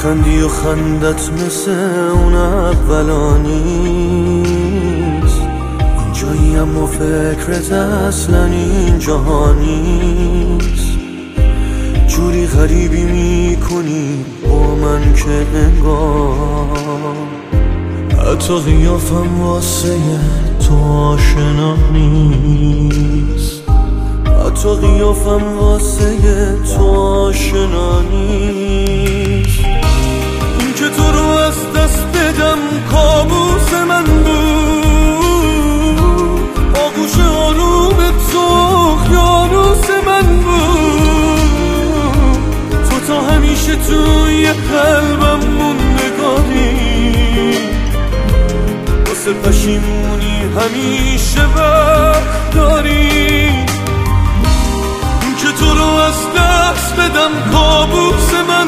میخندی و خندت مثل اون اولا نیست، اینجایی اما فکرت اصلا اینجا نیست. جوری غریبی میکنی با من که انگار حتی قیافم واسه تو آشنا نیست، حتی قیافم واسه تو آشنا نیست. این که تو رو از دست بدم کابوس من بود، آغوش آروم تو اقیانوس من بود. تو تا همیشه توی قلبم موندگاری، واسه پشیمونی همیشه وقت داری. که تو رو از دست بدم کابوس من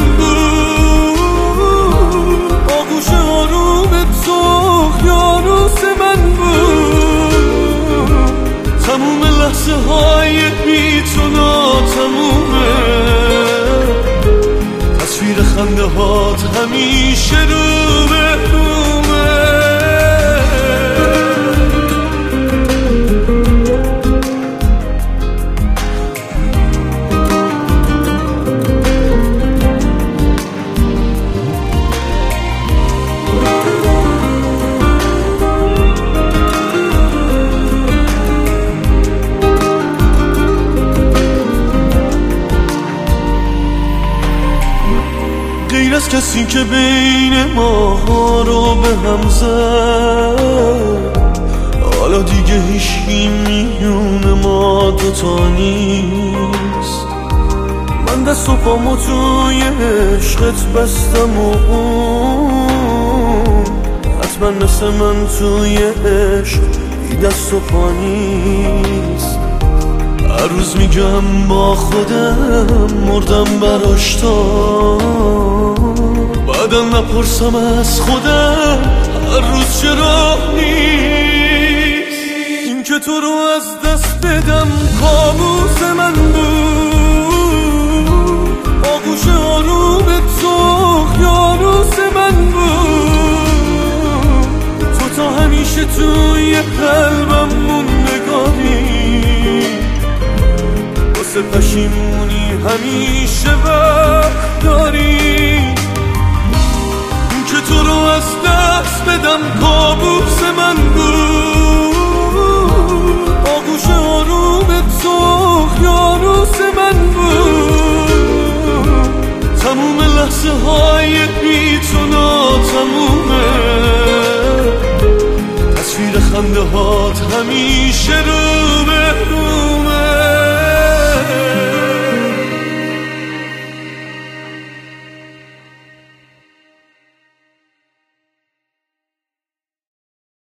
بود، آغوش آروم تو اقیانوس من بود. تموم لحظه های بی تو ناتمومه، تصویر خنده هات همیشه رو به رومه. غیر از کسی که بین ما رو به هم زد، حالا دیگه هیچکی میونه ما دوتا نیست. من دست و پامو توی عشقت بستم و اون حتما مثل من توی عشق بی دست و پا نیست. هر روز میگم با خودم مردم براش تا بعدا نپرسم از خودم هر روز چرا نیست. این که تو رو از دست بدم کابوس من بود، آغوش آروم تو اقیانوس من بود. تو تا همیشه توی قلبم موندگاری، واسه پشیمونی همیشه وقت داری. که تو رو از دست بدم کابوس من بود، آغوش آروم تو اقیانوس من بود. تموم لحظه های بی تو ناتمومه، تصویر خنده هات همیشه رو